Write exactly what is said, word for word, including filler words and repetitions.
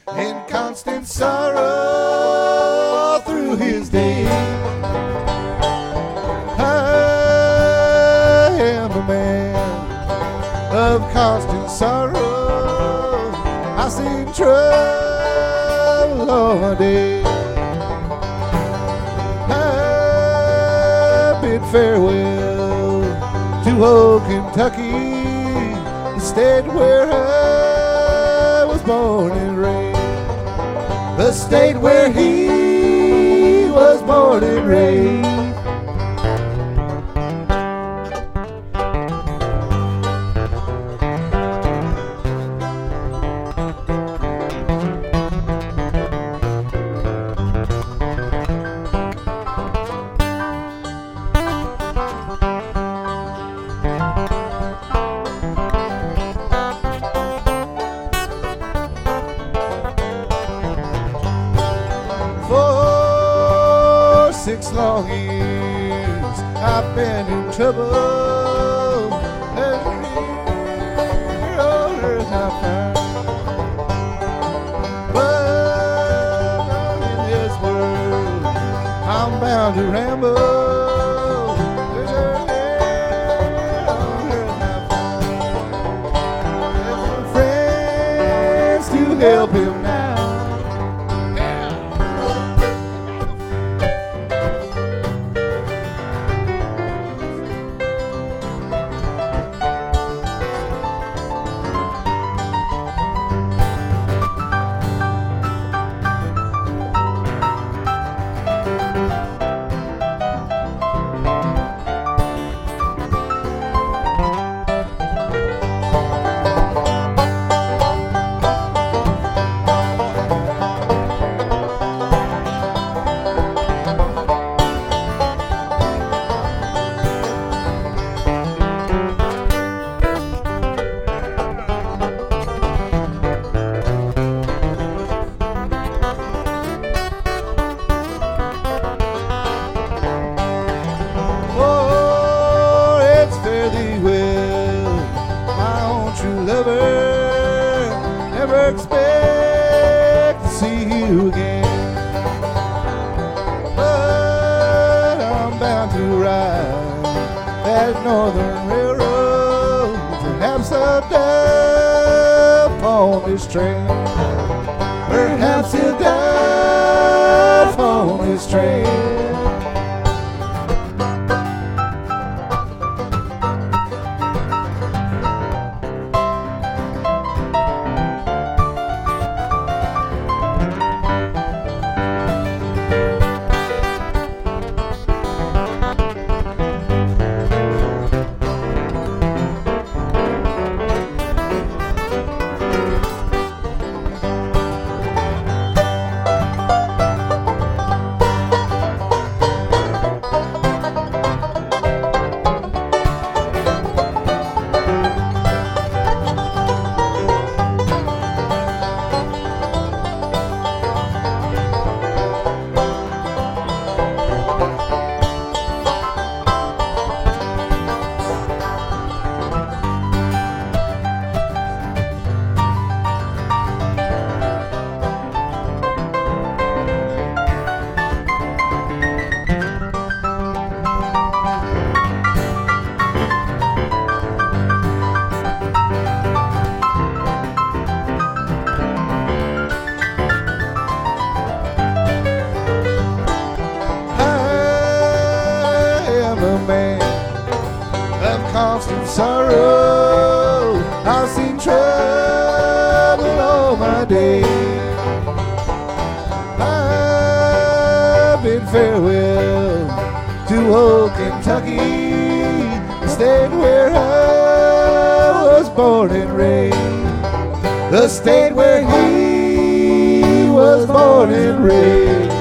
in constant sorrow through his day. I am a man of constant sorrow. I seen trouble all my day. I bid farewell to old Kentucky, the state where I was born and raised. The state where he was born and raised. For six long years I've been in trouble, as near on earth I found. But in this world I'm bound to ramble, as near on earth I found. There's no friends to help him now. Never expect to see you again, but I'm bound to ride that Northern Railroad. Perhaps I'll die upon this train. Perhaps he'll die upon this train. Constant sorrow, I've seen trouble all my day. I bid farewell to old Kentucky, the state where I was born and raised. The state where he was born and raised.